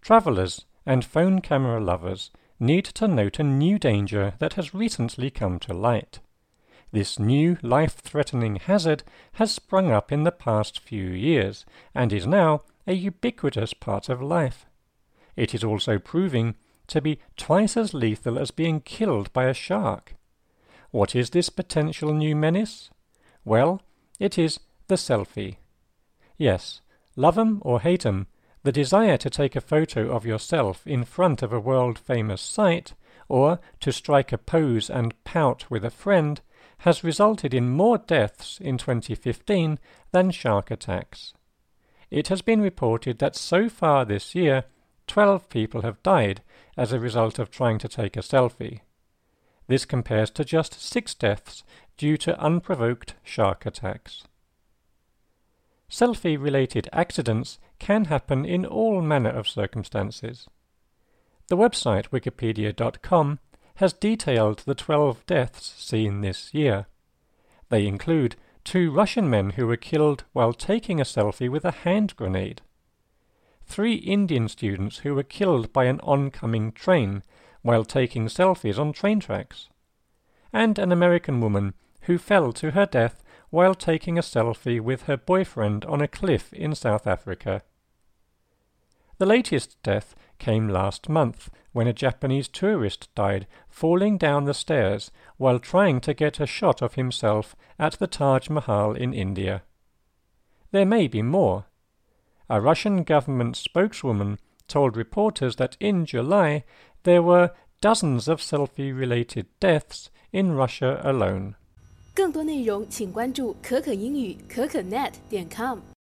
Travellers and phone camera lovers need to note a new danger that has recently come to light. This new life-threatening hazard has sprung up in the past few years and is now a ubiquitous part of life. It is also proving to be twice as lethal as being killed by a shark. What is this potential new menace? Well, it is the selfie. Yes, love 'em or hate 'em, the desire to take a photo of yourself in front of a world-famous sight, or to strike a pose and pout with a friend, has resulted in more deaths in 2015 than shark attacks. It has been reported that so far this year, 12 people have died as a result of trying to take a selfie. This compares to just 6 deaths due to unprovoked shark attacks. Selfie-related accidents can happen in all manner of circumstances. The website wikipedia.com has detailed the 12 deaths seen this year. They include 2 Russian men who were killed while taking a selfie with a hand grenade, 3 Indian students who were killed by an oncoming train while taking selfies on train tracks, and an American woman who fell to her death while taking a selfie with her boyfriend on a cliff in South Africa. The latest death came last month when a Japanese tourist died falling down the stairs while trying to get a shot of himself at the Taj Mahal in India. There may be more. A Russian government spokeswoman told reporters that in July there were dozens of selfie-related deaths in Russia alone. 更多内容请关注可可英语可可net.com